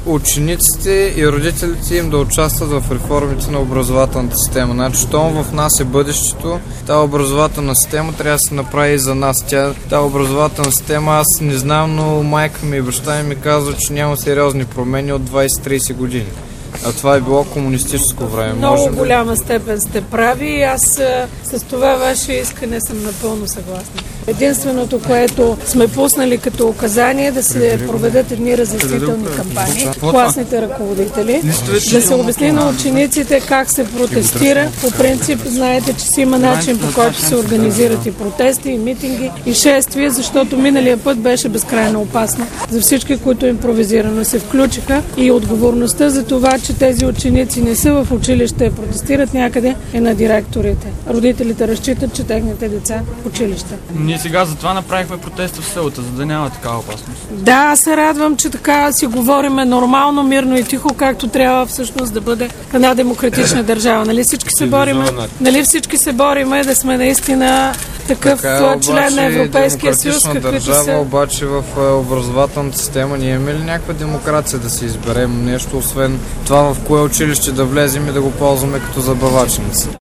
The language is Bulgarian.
учениците и родителите им да участват в реформите на образователната система. Значи, щом в нас е бъдещето, тази образователна система трябва да се направи и за нас. Тази образователна система, аз не знам, но майка ми и баща ми казват, че няма сериозни промени от 20-30 години. А това е било комунистическо време. Много голяма степен сте прави и аз с това ваше искане съм напълно съгласна. Единственото, което сме пуснали като указание, да се проведат едни разяснителни кампании в класните ръководители, да се обясни на учениците как се протестира. По принцип, знаете, че си има начин, по който се организират и протести, и митинги, и шествия, защото миналия път беше безкрайно опасно за всички, които импровизирано се включиха, и отговорността за това, че тези ученици не са в училище, протестират някъде, е на директорите. Родителите разчитат, че техните деца в училище. Ние сега затова направихме протеста в селата, за да няма такава опасност. Да, аз се радвам, че така си говориме нормално, мирно и тихо, както трябва всъщност да бъде една демократична държава. Нали всички се бориме да сме наистина такъв член на Европейския съюз, каквито са. Обаче в образователната система ние имаме ли някаква демокрация да си изберем нещо, освен това в кое училище да влезем и да го ползваме като забавачница?